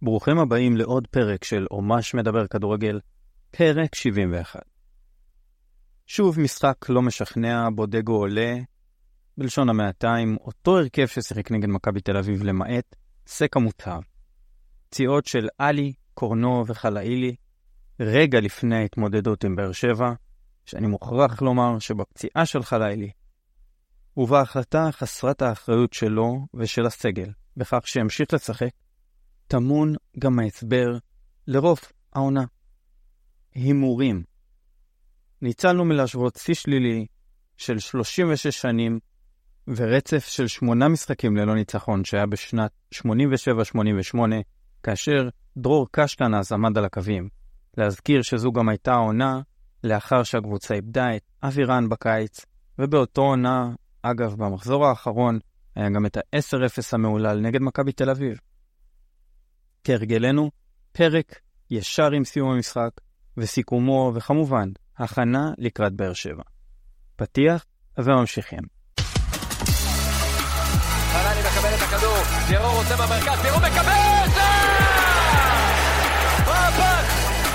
ברוכים הבאים לעוד פרק של אומש מדבר כדורגל, פרק 71. שוב משחק לא משכנע, בודגו עולה, בלשון המעטיים, אותו הרכב ששיחק נגד מכבי תל אביב למעט, סק המוטב. פציעות של אלי, קורנו וחלאילי, רגע לפני ההתמודדות עם באר שבע, שאני מוכרח לומר שבפציעה של חלאילי, ובהחלטה חסרת האחריות שלו ושל הסגל, בכך שימשיך לשחק, תמון גם ההסבר לרוב העונה. הימורים. ניצלנו מלהשוות שיא שלילי של 36 שנים ורצף של 8 משחקים ללא ניצחון שהיה בשנת 87-88, כאשר דרור קשטן אז עמד על הקווים. להזכיר שזו גם הייתה העונה לאחר שהקבוצה איבדה את אבירן בקיץ, ובאותו עונה, אגב במחזור האחרון, היה גם את ה-10-0 המעולל נגד מכבי תל אביב. כהרגלנו, פרק ישר עם סיום המשחק, וסיכומו וכמובן, הכנה לקראת באר שבע. פתיח וממשיכים. חנני מקבל את הכדור, פירו רוצה במרכז, פירו מקבל! מהפך!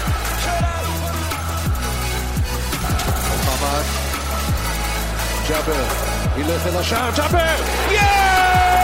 מוחמד, ג'אבר, ילך אל השער, ג'אבר! יש!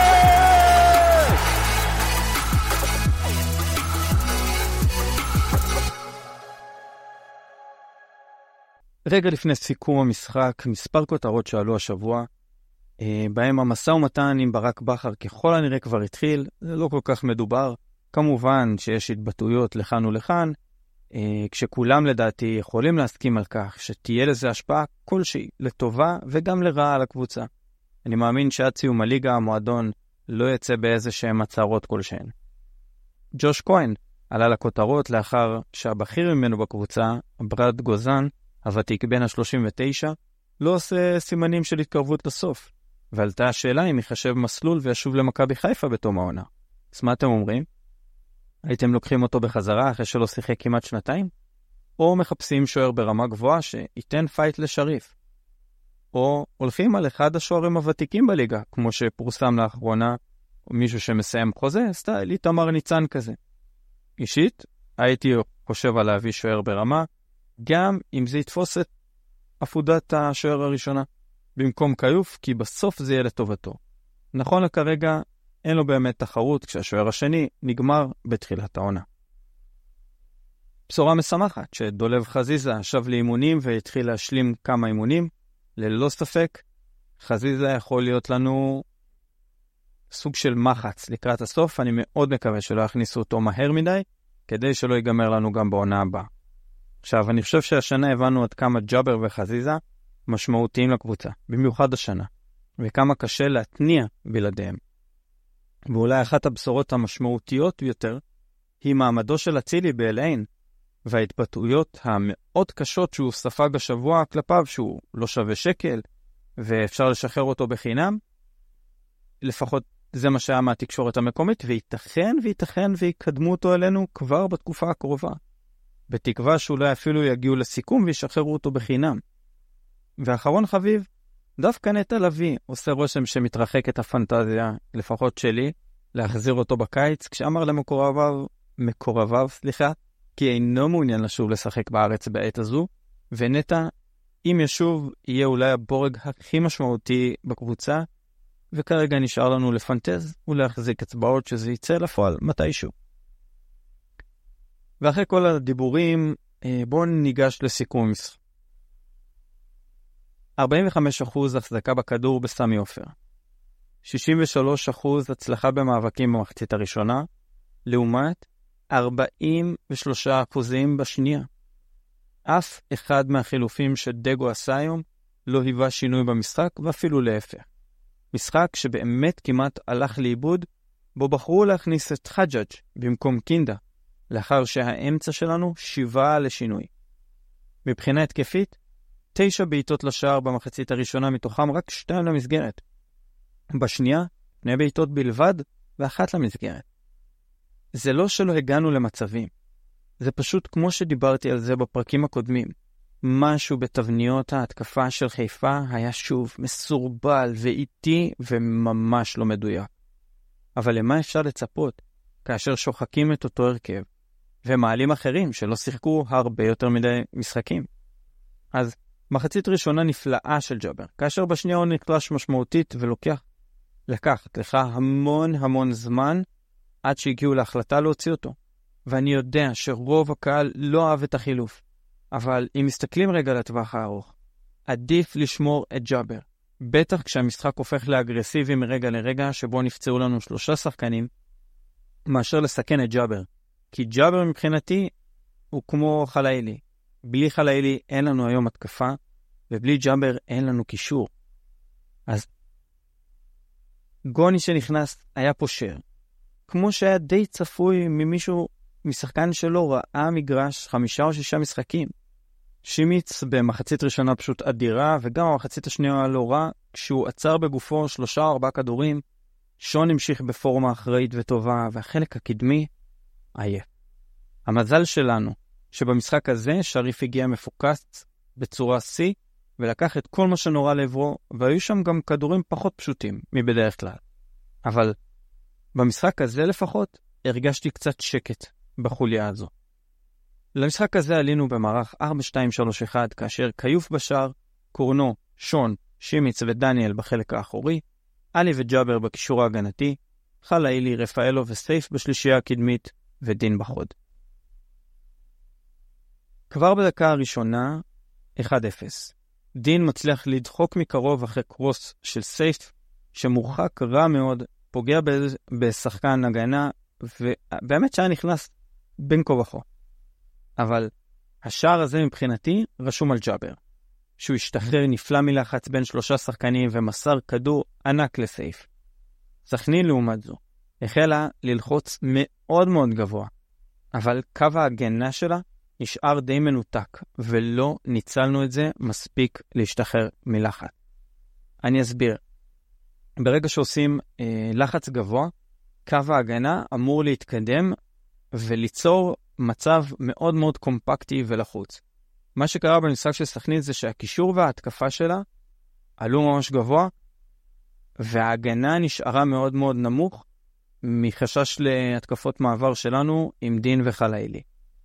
רגע לפני סיכום המשחק, מספר כותרות שעלו השבוע, בהם המשא ומתן עם ברק בכר ככל הנראה כבר התחיל, זה לא כל כך מדובר. כמובן שיש התבטאויות לכאן ולכאן, כשכולם לדעתי יכולים להסכים על כך שתהיה לזה השפעה כלשהי, לטובה וגם לרעה על הקבוצה. אני מאמין שעד סיום הליגה המועדון לא יצא באיזה שהם הצהרות כלשהן. ג'וש כהן עלה לכותרות לאחר שהבכיר ממנו בקבוצה, ברד גוזן, הוותיק בין ה-39, לא עושה סימנים של התקרבות לסוף, ועלתה השאלה אם יחשב מסלול וישוב למכבי חיפה בתום העונה. אז מה אתם אומרים? הייתם לוקחים אותו בחזרה אחרי שלא שיחק כמעט שנתיים? או מחפשים שוער ברמה גבוהה שייתן פייט לשריף? או הולכים על אחד השוערים הוותיקים בליגה, כמו שפורסם לאחרונה, או מישהו שמסיים חוזה, סטייל איתמר ניצן כזה. אישית, הייתי חושב על להביא שוער ברמה, גם אם זה יתפוס את עפודת השוער הראשונה, במקום קיוף, כי בסוף זה יהיה לטובתו. נכון לכרגע, אין לו באמת תחרות כשהשוער השני נגמר בתחילת העונה. בשורה משמחת שדולב חזיזה שב לאימונים והתחיל להשלים כמה אימונים, ללא ספק, חזיזה יכול להיות לנו סוג של מחץ לקראת הסוף, אני מאוד מקווה שלא יכניסו אותו מהר מדי, כדי שלא ייגמר לנו גם בעונה הבאה. עכשיו, אני חושב שהשנה הבנו עד כמה ג'אבר וחזיזה משמעותיים לקבוצה, במיוחד השנה, וכמה קשה להתניע בלעדיהם. ואולי אחת הבשורות המשמעותיות יותר היא מעמדו של אצילי באל-עין, וההתבטאויות המאוד קשות שהוא ספג השבוע כלפיו, שהוא לא שווה שקל, ואפשר לשחרר אותו בחינם. לפחות זה מה שהיה מהתקשורת המקומית, וייתכן ויקדמו אותו אלינו כבר בתקופה הקרובה. בתקווה שאולי אפילו יגיעו לסיכום וישחררו אותו בחינם. ואחרון חביב, דווקא נטע לביא עושה רושם שמתרחק את הפנטזיה, לפחות שלי, להחזיר אותו בקיץ, כשאמר למקורביו, כי אינו מעוניין לשוב לשחק בארץ בעת הזו, ונטע, אם ישוב, יהיה אולי הבורג הכי משמעותי בקבוצה, וכרגע נשאר לנו לפנטז ולהחזיק אצבעות שזה יצא לפועל מתישהו. ואחרי כל הדיבורים, בואו ניגש לסיכום המשחק. 45% החזקה בכדור בסמי עופר. 63% הצלחה במאבקים במחצית הראשונה, לעומת 43% בשנייה. אף אחד מהחילופים שדגו עשה היום לא היווה שינוי במשחק, ואפילו להפך. משחק שבאמת כמעט הלך לאיבוד, בו בחרו להכניס את חג'אג' במקום קינדה, לאחר שהאמצע שלנו שיבה לשינוי. מבחינה התקפית, 9 בעיטות לשער במחצית הראשונה, מתוכם רק 2 למסגרת. בשנייה, 2 בעיטות בלבד ו1 למסגרת. זה לא שלא הגענו למצבים. זה פשוט כמו שדיברתי על זה בפרקים הקודמים. משהו בתבניות ההתקפה של חיפה היה שוב מסורבל ואיטי וממש לא מדויק. אבל למה אפשר לצפות כאשר שוחקים את אותו הרכב, ומעלים אחרים שלא שיחקו הרבה יותר מדי משחקים. אז מחצית ראשונה נפלאה של ג'אבר, כאשר בשנייה הוא נקלש משמעותית לקחת לך המון זמן עד שהגיעו להחלטה להוציא אותו. ואני יודע שרוב הקהל לא אהב את החילוף, אבל אם מסתכלים רגע לטווח הארוך, עדיף לשמור את ג'אבר, בטח כשהמשחק הופך לאגרסיבי מרגע לרגע שבו נפצעו לנו 3 שחקנים, מאשר לסכן את ג'אבר. כי ג'אבר מבחינתי הוא כמו חלאילי. בלי חלאילי אין לנו היום התקפה, ובלי ג'אבר אין לנו קישור. אז גוני שנכנס היה פושר. כמו שהיה די צפוי ממישהו, משחקן שלו ראה מגרש 5 או 6 משחקים. שימיץ במחצית ראשונה פשוט אדירה, וגם המחצית השנייה לא רע, כשהוא עצר בגופו 3 או 4 כדורים, שון המשיך בפורמה אחראית וטובה, והחלק הקדמי עייף. המזל שלנו, שבמשחק הזה שריף הגיע מפוקס בצורה C, ולקח את כל מה שנורא לעברו, והיו שם גם כדורים פחות פשוטים מבדרך כלל. אבל במשחק הזה לפחות הרגשתי קצת שקט בחוליה הזו. למשחק הזה עלינו במערך 4-2-3-1, כאשר קיוף בשער, קורנו, שון, שימיץ ודניאל בחלק האחורי, אלי וג'אבר בקישור ההגנתי, חלאילי, רפאלו וסייף בשלישייה הקדמית, ודין בחוד. כבר בדקה הראשונה, 1-0. דין מצליח לדחוק מקרוב אחרי קרוס של סייף, שמורחק רע מאוד, פוגע בשחקן הגנה, ובאמת שהיה נכנס בין כה וכה. אבל השער הזה מבחינתי רשום על ג'אבר, שהוא השתחרר נפלא מלחץ בין 3 שחקנים ומסר כדור ענק לסייף. סכנין לעומת זו החלה ללחוץ מאוד מאוד גבוה, אבל קו ההגנה שלה נשאר די מנותק, ולא ניצלנו את זה מספיק להשתחרר מלחץ. אני אסביר. ברגע שעושים לחץ גבוה, קו ההגנה אמור להתקדם וליצור מצב מאוד מאוד קומפקטי ולחוץ. מה שקרה במשחק של סכנין זה שהקישור וההתקפה שלה עלו ממש גבוה, וההגנה נשארה מאוד מאוד נמוך, מחשש להתקפות מעבר שלנו עם דין וחלאילי.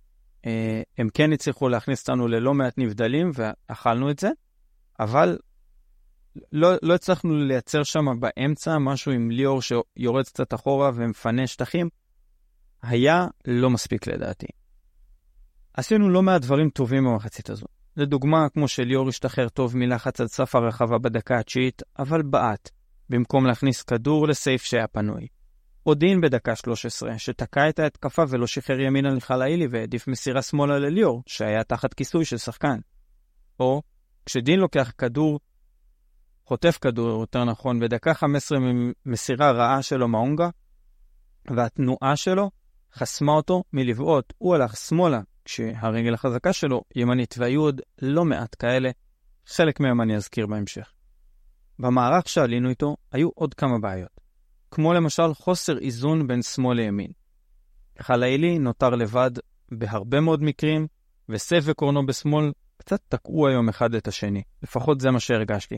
הם כן הצליחו להכניס אותנו ללא מעט נבדלים, ואכלנו את זה, אבל לא הצלחנו לייצר שם באמצע משהו עם ליאור שיורד קצת אחורה ומפנה שטחים. היה לא מספיק לדעתי. עשינו לא מעט דברים טובים במחצית הזו. לדוגמה, כמו שליאור השתחרר טוב מלחץ עד סף הרחבה בדקה התשיעית, אבל בעט, במקום להכניס כדור לסייף שהיה פנוי. או דין בדקה 13, שתקע את ההתקפה ולא שחרר ימינה לחלאילי והעדיף מסירה שמאלה לליאור, שהיה תחת כיסוי של שחקן. או כשדין לוקח כדור, חוטף כדור יותר נכון, בדקה 15 מסירה רעה שלו מאונגה, והתנועה שלו חסמה אותו מלבעוט. הוא הלך שמאלה, כשהרגל החזקה שלו ימנית, והיו עוד לא מעט כאלה, חלק מהם אני אזכיר בהמשך. במערך שעלינו איתו היו עוד כמה בעיות, כמו למשל חוסר איזון בין שמאל לימין. חלאילי נותר לבד בהרבה מאוד מקרים, וסייף וקורנו בשמאל קצת תקעו היום אחד את השני, לפחות זה מה שהרגשתי.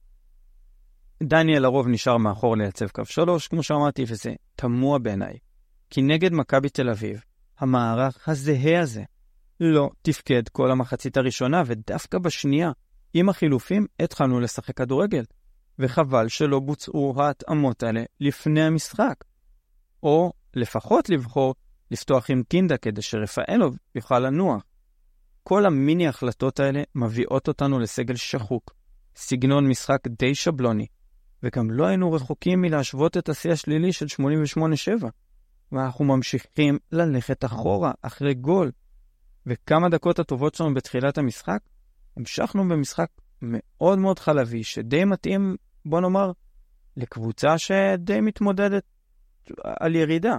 דניאל לרוב נשאר מאחור לייצב קו 3, כמו שאמרתי, וזה תמוה בעיניי. כי נגד מכבי תל אביב, המערך הזהה הזה לא תפקד כל המחצית הראשונה, ודווקא בשנייה, עם החילופים, התחלנו לשחק כדורגל. וחבל שלא בוצעו ההתאמות האלה לפני המשחק. או לפחות לבחור לפתוח עם קינדה כדי שרפאלוב יוכל לנוח. כל המיני החלטות האלה מביאות אותנו לסגל שחוק, סגנון משחק די שבלוני, וגם לא היינו רחוקים מלהשוות את השיא השלילי של 88-7. ואנחנו ממשיכים ללכת אחורה אחרי גול. וכמה דקות הטובות שלנו בתחילת המשחק, המשכנו במשחק מאוד מאוד חלבי, שדי מתאים, בוא נאמר, לקבוצה שדי מתמודדת על ירידה.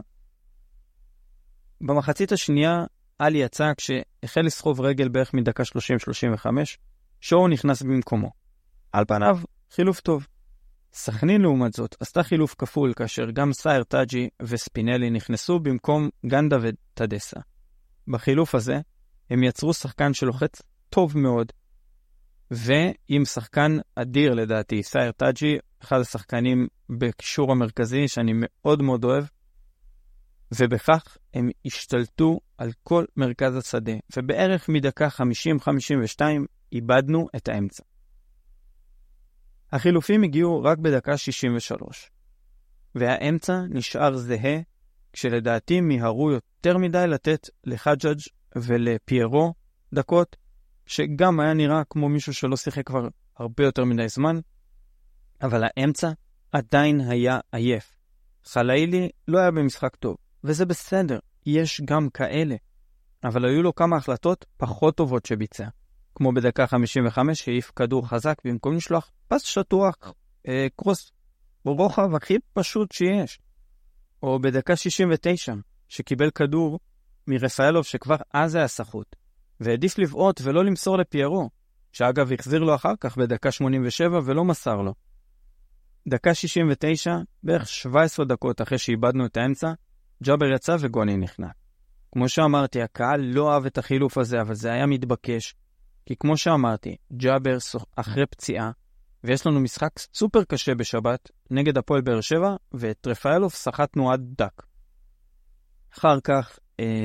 במחצית השנייה, אלי יצא כשהחל לסחוב רגל בערך מדקה 30-35, שואו נכנס במקומו. על פניו, חילוף טוב. סכנין לעומת זאת עשתה חילוף כפול, כאשר גם סייר טאג'י וספינלי נכנסו במקום גנדה וטדסה. בחילוף הזה, הם יצרו שחקן שלוחץ טוב מאוד, ועם שחקן אדיר לדעתי, סייר טאג'י, אחד השחקנים בקישור המרכזי שאני מאוד מאוד אוהב, ובכך הם השתלטו על כל מרכז השדה, ובערך מדקה 50-52 איבדנו את האמצע. החילופים הגיעו רק בדקה 63, והאמצע נשאר זהה, כשלדעתי מיהרו יותר מדי לתת לחג'אג' ולפיירו דקות, שגם היה נראה כמו מישהו שלא שיחק כבר הרבה יותר מדי זמן, אבל האמצע עדיין היה עייף. חלאילי לא היה במשחק טוב, וזה בסדר, יש גם כאלה. אבל היו לו כמה החלטות פחות טובות שביצע. כמו בדקה 55 שהעיף כדור חזק במקום לשלוח פס שטוח, קרוס ברוחב הכי פשוט שיש. או בדקה 69 שקיבל כדור מרפאלוב שכבר אז היה סחוט, והעדיף לבעוט ולא למסור לפיירו, שאגב החזיר לו אחר כך בדקה 87 ולא מסר לו. דקה 69, בערך 17 דקות אחרי שאיבדנו את האמצע, ג'אבר יצא וגוני נכנע. כמו שאמרתי, הקהל לא אהב את החילוף הזה, אבל זה היה מתבקש, כי כמו שאמרתי, ג'אבר אחרי פציעה, ויש לנו משחק סופר קשה בשבת נגד הפועל באר שבע, ואת רפאלוב שחטנו עד דק. אחר כך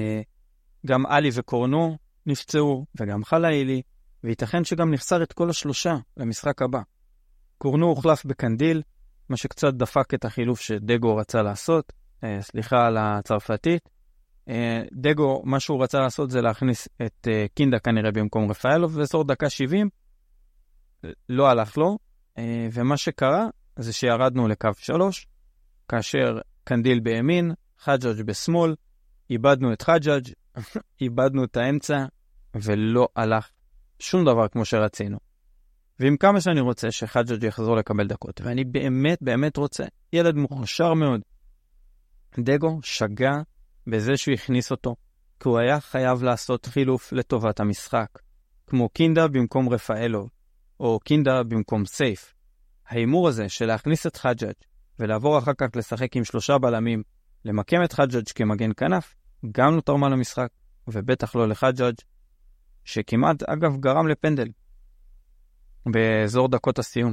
גם אלי וקורנו נפצעו, וגם חלאילי, וייתכן שגם נחסר את כל השלושה למשחק הבא. קורנו הוחלף בקנדיל, מה שקצת דפק את החילוף שדגו רצה לעשות, סליחה על הצרפתית. דגו, מה שהוא רצה לעשות זה להכניס את קינדה כנראה במקום רפאלוב, ואזור דקה 70 לא הלך לו, ומה שקרה זה שירדנו לקו 3, כאשר קנדיל בימין, חג'אג' בשמאל, איבדנו את חג'אג', איבדנו את האמצע, ולא הלך שום דבר כמו שרצינו. ועם כמה שאני רוצה שחג'אג' יחזור לקבל דקות, ואני באמת רוצה, ילד מוכשר מאוד. דגו שגע בזה שהוא הכניס אותו, כי הוא היה חייב לעשות חילוף לטובת המשחק, כמו קינדה במקום רפאלוב, או קינדה במקום סייף. האימור הזה של להכניס את חג'אג' ולעבור אחר כך לשחק עם 3 בלמים, למקם את חג'אג' כמגן כנף, גם לא תרמה למשחק, ובטח לא לחג'אג' שכמעט אגב גרם לפנדל באזור דקות הסיום.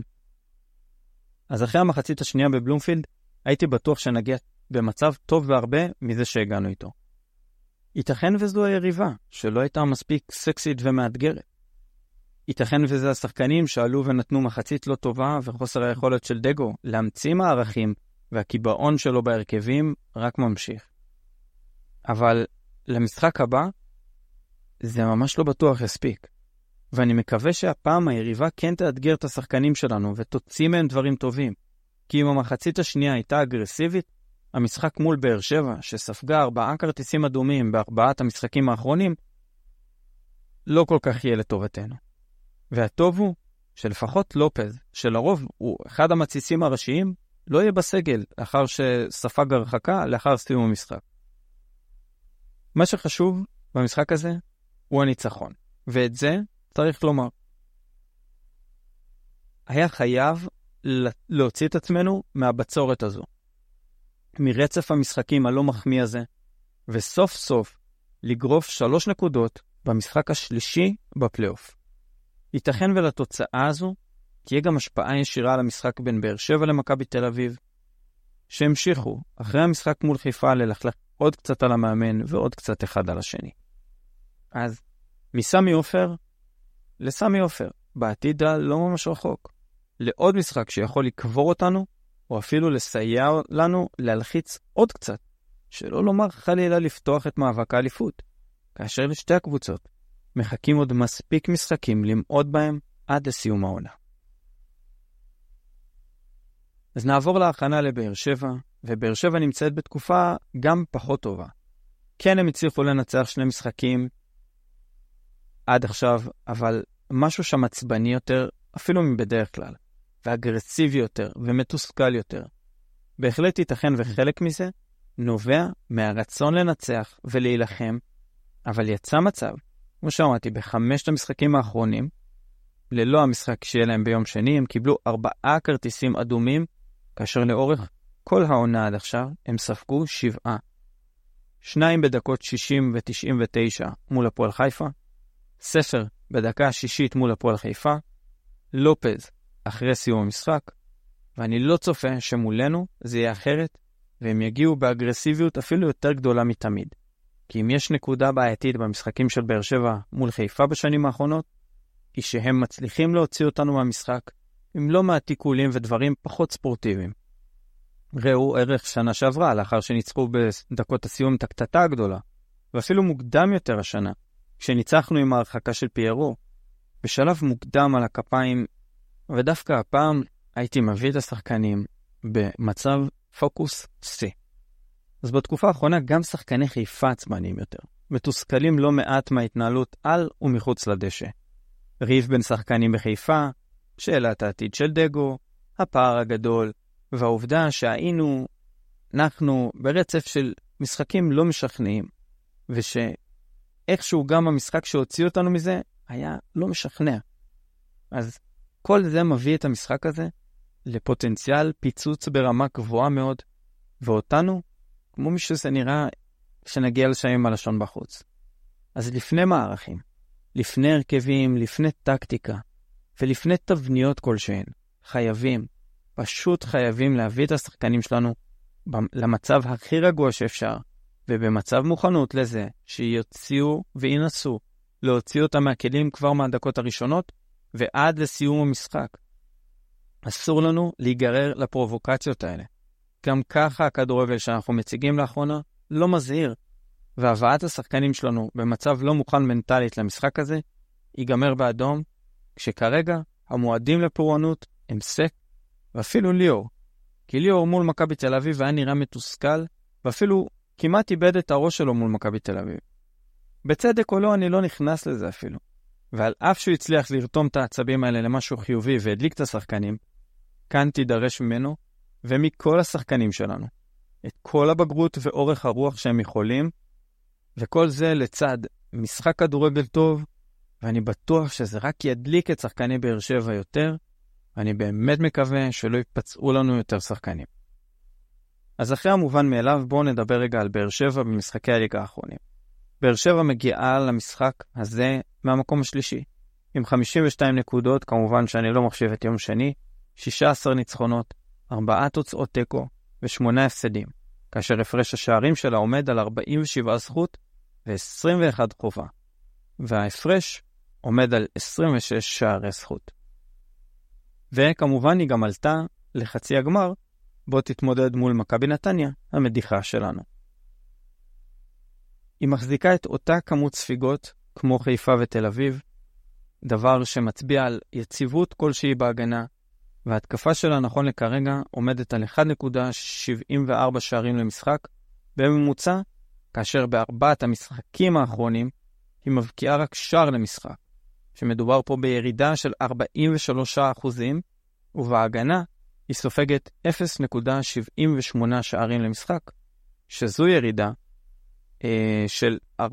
אז אחרי המחצית השנייה בבלומפילד, הייתי בטוח שנגיע במצב טוב והרבה מזה שהגענו איתו. ייתכן וזו היריבה, שלא הייתה מספיק סקסית ומאתגרת. ייתכן וזה השחקנים שעלו ונתנו מחצית לא טובה, וחוסר היכולת של דגו להמציא מערכים, והקיבעון שלו בהרכבים רק ממשיך. אבל למשחק הבא, זה ממש לא בטוח יספיק. ואני מקווה שהפעם היריבה כן תאתגר את השחקנים שלנו, ותוציא מהם דברים טובים. כי אם המחצית השנייה הייתה אגרסיבית, המשחק מול באר שבע, שספגה 4 כרטיסים אדומים ב4 המשחקים האחרונים, לא כל כך יהיה לטובתנו. והטוב הוא שלפחות לופז, שלרוב הוא אחד המציצים הראשיים, לא יהיה בסגל לאחר שספג הרחקה לאחר סיום המשחק. מה שחשוב במשחק הזה הוא הניצחון, ואת זה צריך לומר. היה חייב להוציא את עצמנו מהבצורת הזו, מרצף המשחקים הלא מחמיא הזה, וסוף סוף לגרוף 3 נקודות במשחק השלישי בפלייאוף. ייתכן ולתוצאה הזו תהיה גם השפעה ישירה על המשחק בין באר שבע למכבי תל אביב, שהמשיכו אחרי המשחק מול חיפה ללכלך עוד קצת על המאמן ועוד קצת אחד על השני. אז מסמי עופר לסמי עופר, בעתיד לא ממש רחוק, לעוד משחק שיכול לקבור אותנו, או אפילו לסייע לנו להלחיץ עוד קצת, שלא לומר חלילה לפתוח את מאבק האליפות, כאשר לשתי הקבוצות מחכים עוד מספיק משחקים למעוד בהם עד לסיום העונה. אז נעבור להכנה לבאר שבע, ובאר שבע נמצאת בתקופה גם פחות טובה. כן, הם הצליחו לנצח 2 משחקים עד עכשיו, אבל משהו שם עצבני יותר, אפילו מבדרך כלל, ואגרסיבי יותר, ומתוסכל יותר. בהחלט ייתכן וחלק מזה נובע מהרצון לנצח ולהילחם, אבל יצא מצב, כמו שאמרתי, ב5 המשחקים האחרונים, ללא המשחק שיהיה להם ביום שני, הם קיבלו 4 כרטיסים אדומים, כאשר לאורך כל העונה עד עכשיו הם ספגו 7. 2 בדקות 60 ו-99 מול הפועל חיפה, ספר בדקה ה-60 מול הפועל חיפה, לופז אחרי סיום המשחק, ואני לא צופה שמולנו זה יהיה אחרת, והם יגיעו באגרסיביות אפילו יותר גדולה מתמיד. כי אם יש נקודה בעייתית במשחקים של באר שבע מול חיפה בשנים האחרונות, היא שהם מצליחים להוציא אותנו מהמשחק עם לא מעט תיקולים ודברים פחות ספורטיביים. ראו ערך שנה שעברה, לאחר שניצחו בדקות הסיום את הקטטה הגדולה, ואפילו מוקדם יותר השנה, כשניצחנו עם ההרחקה של פיירו, בשלב מוקדם על הכפיים, ודווקא הפעם הייתי מביא את השחקנים במצב פוקוס C. אז בתקופה האחרונה גם שחקני חיפה עצבניים יותר, מתוסכלים לא מעט מההתנהלות על ומחוץ לדשא. ריב בין שחקנים בחיפה, שאלת העתיד של דגו, הפער הגדול, והעובדה אנחנו ברצף של משחקים לא משכנעים, ושאיכשהו גם המשחק שהוציא אותנו מזה היה לא משכנע. אז כל זה מביא את המשחק הזה לפוטנציאל פיצוץ ברמה גבוהה מאוד, ואותנו, כמו מי שזה נראה, שנגיע לשם הלשון בחוץ. אז לפני מערכים, לפני הרכבים, לפני טקטיקה, ולפני תבניות כלשהן, פשוט חייבים להביא את השחקנים שלנו למצב הכי רגוע שאפשר, ובמצב מוכנות לזה שיוציאו וינסו להוציא אותם מהכלים כבר מהדקות הראשונות ועד לסיום המשחק. אסור לנו להיגרר לפרובוקציות האלה. גם ככה הכדורגל שאנחנו מציגים לאחרונה לא מזהיר, והבאת השחקנים שלנו במצב לא מוכן מנטלית למשחק הזה ייגמר באדום, כשכרגע המועדים לפורענות הם סק ואפילו ליאור. כי ליאור מול מכבי תל אביב היה נראה מתוסכל, ואפילו כמעט איבד את הראש שלו מול מכבי תל אביב. בצדק או לא, אני לא נכנס לזה אפילו. ועל אף שהוא הצליח לרתום את העצבים האלה למשהו חיובי והדליק את השחקנים, כאן תידרש ממנו ומכל השחקנים שלנו את כל הבגרות ואורך הרוח שהם יכולים, וכל זה לצד משחק כדורגל טוב, ואני בטוח שזה רק ידליק את שחקני באר שבע יותר, ואני באמת מקווה שלא יפצעו לנו יותר שחקנים. אז אחרי המובן מאליו, בואו נדבר רגע על באר שבע במשחקי הליגה האחרונים. באר שבע מגיעה למשחק הזה מהמקום השלישי, עם 52 נקודות, כמובן שאני לא מחשיב את יום שני, 16 ניצחונות, 4 תוצאות תיקו ו8 הפסדים, כאשר הפרש השערים שלה עומד על 47 זכות ו21 חובה, וההפרש עומד על 26 שערי זכות. וכמובן היא גם עלתה לחצי הגמר, בו תתמודד מול מכבי נתניה, המדיחה שלנו. היא מחזיקה את אותה כמות ספיגות כמו חיפה ותל אביב, דבר שמצביע על יציבות כלשהי בהגנה, וההתקפה שלה נכון לכרגע עומדת על 1.74 שערים למשחק בממוצע, כאשר בארבעת המשחקים האחרונים היא מבקיעה רק שער למשחק, שמדובר פה בירידה של 43%, ובהגנה היא סופגת 0.78 שערים למשחק, שזו ירידה של 14%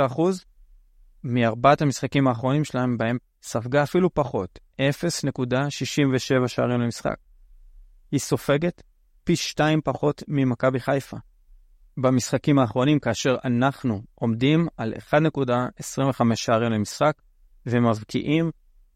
מארבעת המשחקים האחרונים שלהם, בהם ספגה אפילו פחות, 0.67 שערים למשחק. היא סופגת פי 2 פחות ממכבי חיפה. במשחקים האחרונים, כאשר אנחנו עומדים על 1.25 שערים למשחק, ומבקיעים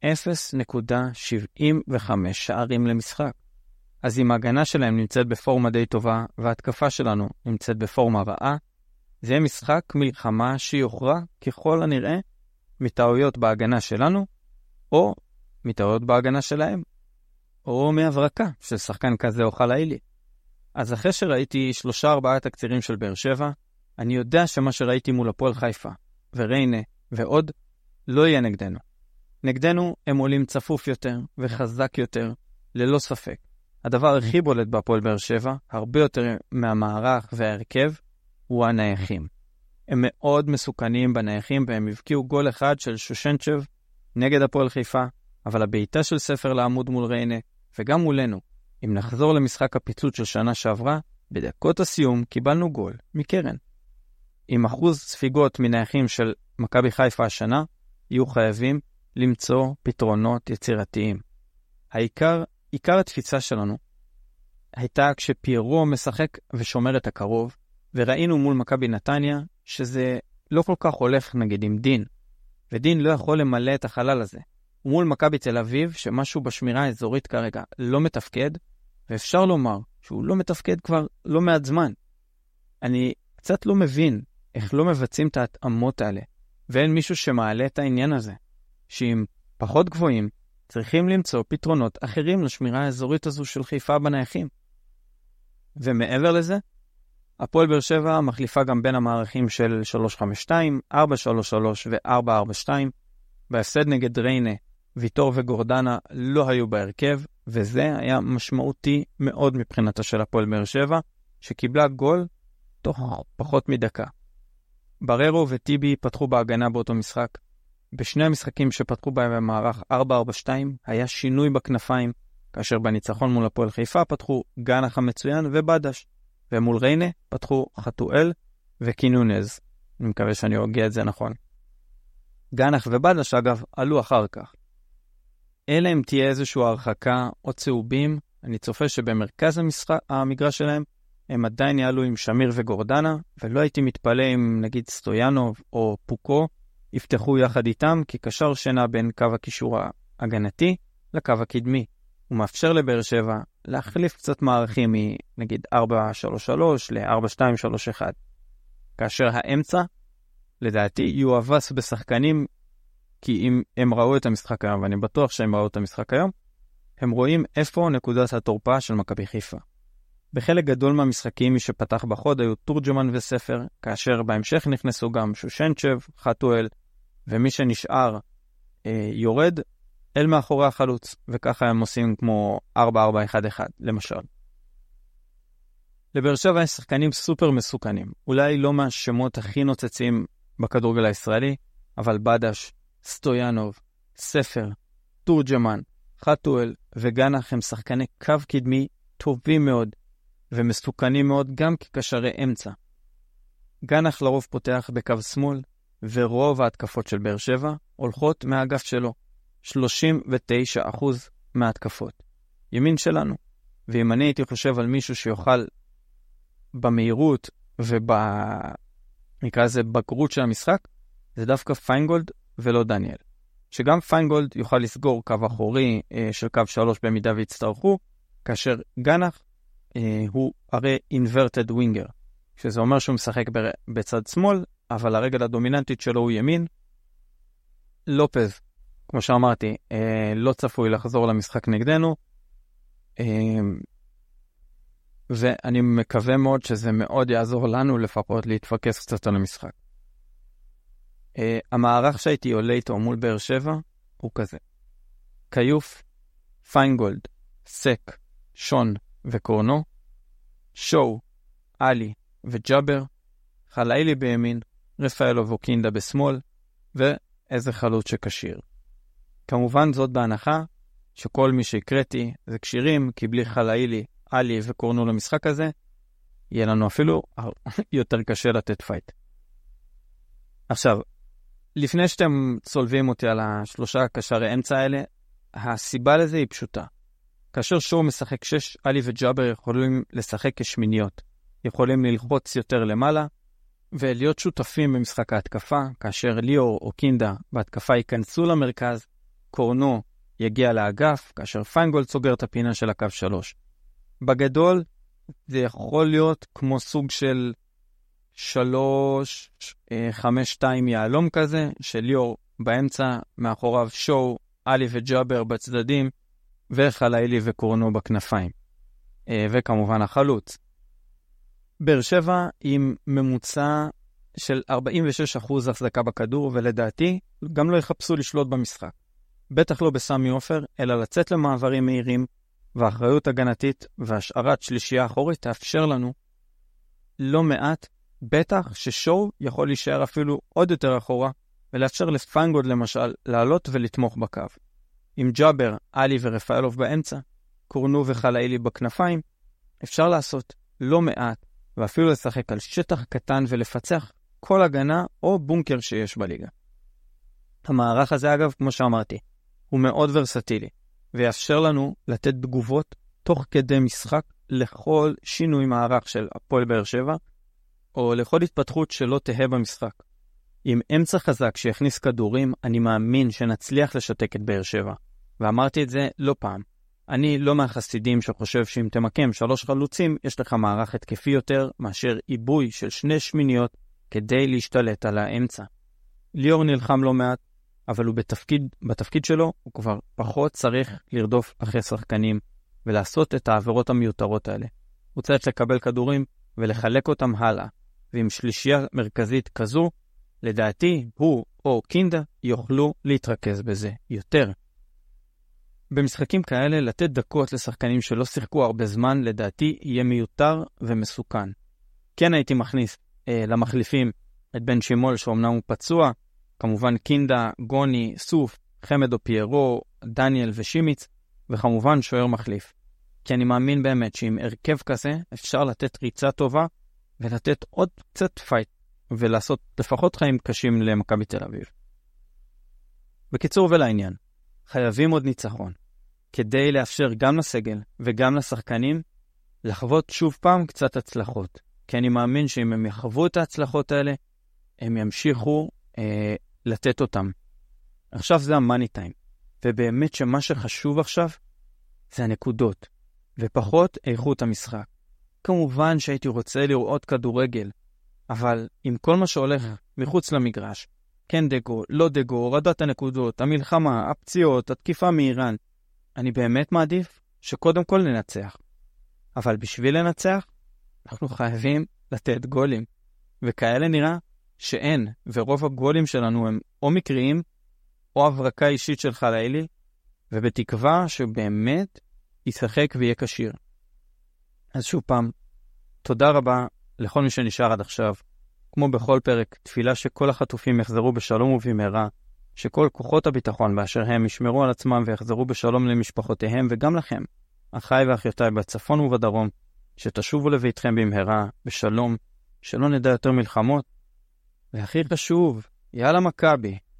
0.75 שערים למשחק. אז אם ההגנה שלהם נמצאת בפורמה די טובה, וההתקפה שלנו נמצאת בפורמה רעה, זה משחק מלחמה שיוכרע ככל הנראה מטעויות בהגנה שלנו, או מטעויות בהגנה שלהם, או מהברקה של שחקן כזה או חלאילי. אז אחרי שראיתי 3-4 תקצירים של באר שבע, אני יודע שמה שראיתי מול הפועל חיפה, וריינה ועוד, לא יהיה נגדנו. נגדנו הם עולים צפוף יותר וחזק יותר, ללא ספק. הדבר הכי בולט בהפועל באר שבע, הרבה יותר מהמערך וההרכב, הוא הנייחים. הם מאוד מסוכנים בנייחים, והם הבקיעו גול אחד של שושנצ'ב נגד הפועל חיפה, אבל הבעיטה של ספר לעמוד מול ריינה, וגם מולנו, אם נחזור למשחק הפיצוץ של שנה שעברה, בדקות הסיום קיבלנו גול מקרן. עם אחוז ספיגות מנייחים של מכבי חיפה השנה, יהיו חייבים למצוא פתרונות יצירתיים. עיקר התפיסה שלנו הייתה כשפיירו משחק ושומר את הקרוב, וראינו מול מכבי נתניה שזה לא כל כך הולך נגיד עם דין, ודין לא יכול למלא את החלל הזה. ומול מכבי תל אביב שמשהו בשמירה האזורית כרגע לא מתפקד, ואפשר לומר שהוא לא מתפקד כבר לא מעט זמן. אני קצת לא מבין איך לא מבצעים את ההתאמות האלה, ואין מישהו שמעלה את העניין הזה, שאם פחות גבוהים, צריכים למצוא פתרונות אחרים לשמירה האזורית הזו של חיפה בנייחים. ומעבר לזה, הפועל באר שבע מחליפה גם בין המערכים של 352, 433 ו-442. בהפסד נגד ריינה, ויטור וגורדנה לא היו בהרכב, וזה היה משמעותי מאוד מבחינתה של הפועל באר שבע, שקיבלה גול תוך פחות מדקה. בררו וטיבי פתחו בהגנה באותו משחק. בשני המשחקים שפתחו בהם במערך 442 היה שינוי בכנפיים, כאשר בניצחון מול הפועל חיפה פתחו גנח המצוין ובדש, ומול ריינה פתחו חתואל וקינונז. אני מקווה שאני אוגע את זה נכון. גנח ובדש אגב עלו אחר כך. אלא אם תהיה איזושהי הרחקה או צהובים, אני צופה שבמרכז המגרש שלהם הם עדיין יעלו עם שמיר וגורדנה, ולא הייתי מתפלא אם נגיד סטויאנוב או פוקו יפתחו יחד איתם, כי קשר שינה בין קו הקישור ההגנתי לקו הקדמי. הוא מאפשר לבאר שבע להחליף קצת מערכים מנגיד 4-3-3 ל-4-2-3-1. כאשר האמצע, לדעתי, יואבס בשחקנים, כי אם הם ראו את המשחק היום, ואני בטוח שהם ראו את המשחק היום, הם רואים איפה נקודת התורפה של מכבי חיפה. בחלק גדול מהמשחקים מי שפתח בחוד היו תורג'מן וספר, כאשר בהמשך נכנסו גם שושנצ'ב, חתואל, ומי שנשאר יורד אל מאחורי החלוץ, וככה הם עושים כמו 4-4-1-1 למשל. לבאר שבע יש שחקנים סופר מסוכנים, אולי לא מהשמות הכי נוצצים בכדורגל הישראלי, אבל בדש, סטויאנוב, ספר, תורג'מן, חתואל וגנח הם שחקני קו קדמי טובים מאוד, ומסוכנים מאוד גם כקשרי אמצע. גנח לרוב פותח בקו שמאל, ורוב ההתקפות של באר שבע הולכות מהאגף שלו. 39% מההתקפות. ימין שלנו. ואם אני הייתי חושב על מישהו שיוכל במהירות נקרא לזה בגרות של המשחק, זה דווקא פיינגולד ולא דניאל. שגם פיינגולד יוכל לסגור קו אחורי של קו 3 במידה והצטרכו, כאשר גנח הוא הרי inverted winger, שזה אומר שהוא משחק בצד שמאל, אבל הרגל הדומיננטית שלו הוא ימין. לופז, כמו שאמרתי, לא צפוי לחזור למשחק נגדנו, ואני מקווה מאוד שזה מאוד יעזור לנו לפחות להתפקס קצת על המשחק. המערך שהייתי עולה איתו מול באר שבע הוא כזה: קיוף, פיינגולד, סק, שון וקורנו, שואו, אלי וג'אבר, חלאילי בימין, רפאלוב וקינדה בשמאל, ואיזה חלוץ שקשיר. כמובן זאת בהנחה שכל מי שהקראתי זה קשירים, כי בלי חלאילי, אלי וקורנו למשחק הזה, יהיה לנו אפילו יותר קשה לתת פייט. עכשיו, לפני שאתם צולבים אותי על השלושה קשרי אמצע האלה, הסיבה לזה היא פשוטה. כאשר שואו משחק 6, אלי וג'אבר יכולים לשחק כשמיניות. יכולים ללחוץ יותר למעלה, ולהיות שותפים במשחק ההתקפה, כאשר ליאור או קינדה בהתקפה ייכנסו למרכז, קורנו יגיע לאגף, כאשר פיינגולד סוגר את הפינה של הקו 3. בגדול, זה יכול להיות כמו סוג של 3-5-2 יעלום כזה, של ליאור באמצע, מאחוריו שואו, אלי וג'אבר בצדדים, וחלאילי וקורנו בכנפיים. וכמובן החלוץ. באר שבע עם ממוצע של 46% החזקה בכדור, ולדעתי גם לא יחפשו לשלוט במשחק. בטח לא בסמי עופר, אלא לצאת למעברים מהירים, והאחריות הגנתית והשארת שלישייה אחורית תאפשר לנו לא מעט, בטח ששואו יכול להישאר אפילו עוד יותר אחורה, ולאפשר לפיינגולד למשל לעלות ולתמוך בקו. עם ג'אבר, אלי ורפאלוב באמצע, קורנו וחלאילי בכנפיים, אפשר לעשות לא מעט, ואפילו לשחק על שטח קטן ולפצח כל הגנה או בונקר שיש בליגה. המערך הזה אגב, כמו שאמרתי, הוא מאוד ורסטילי, ויאפשר לנו לתת תגובות תוך כדי משחק לכל שינוי מערך של הפועל באר שבע, או לכל התפתחות שלא תהיה במשחק. עם אמצע חזק שיכניס כדורים, אני מאמין שנצליח לשתק את באר שבע. ואמרתי את זה לא פעם. אני לא מהחסידים שחושב שאם תמקם 3 חלוצים, יש לך מערך התקפי יותר מאשר עיבוי של 2 שמיניות כדי להשתלט על האמצע. ליאור נלחם לא מעט, אבל הוא בתפקיד שלו הוא כבר פחות צריך לרדוף אחרי שחקנים ולעשות את העבירות המיותרות האלה. הוא צריך לקבל כדורים ולחלק אותם הלאה. ועם שלישייה מרכזית כזו, לדעתי הוא או קינדה יוכלו להתרכז בזה יותר. במשחקים כאלה, לתת דקות לשחקנים שלא שיחקו הרבה זמן, לדעתי יהיה מיותר ומסוכן. כן הייתי מכניס למחליפים את בן שימול שאומנם הוא פצוע, כמובן קינדה, גוני, סוף, חמד או פיירו, דניאל ושימיץ, וכמובן שוער מחליף. כי אני מאמין באמת שעם הרכב כזה אפשר לתת ריצה טובה ולתת עוד קצת פייט ולעשות לפחות חיים קשים למכבי תל אביב. בקיצור ולעניין, חייבים עוד ניצחון כדי לאפשר גם לסגל וגם לשחקנים לחוות שוב פעם קצת הצלחות. כי אני מאמין שאם הם יחוו את ההצלחות האלה, הם ימשיכו לתת אותם. עכשיו זה המאני טיים, ובאמת שמה שחשוב עכשיו זה הנקודות, ופחות איכות המשחק. כמובן שהייתי רוצה לראות כדורגל, אבל עם כל מה שהולך מחוץ למגרש, כן דגו, לא דגו, הורדת הנקודות, המלחמה, הפציעות, התקיפה מאיראן, אני באמת מעדיף שקודם כל ננצח. אבל בשביל לנצח, אנחנו חייבים לתת גולים. וכאלה נראה שאין, ורוב הגולים שלנו הם או מקריים, או הברקה אישית של חלילי, ובתקווה שבאמת ישחק ויהיה קשיר. אז שוב פעם, תודה רבה לכל מי שנשאר עד עכשיו. כמו בכל פרק, תפילה שכל החטופים יחזרו בשלום ובמהרה, שכל כוחות הביטחון באשר הם ישמרו על עצמם ויחזרו בשלום למשפחותיהם וגם לכם, אחיי ואחיותיי בצפון ובדרום, שתשובו לביתכם במהרה, בשלום, שלא נדע יותר מלחמות. והכי חשוב, יאללה מכבי.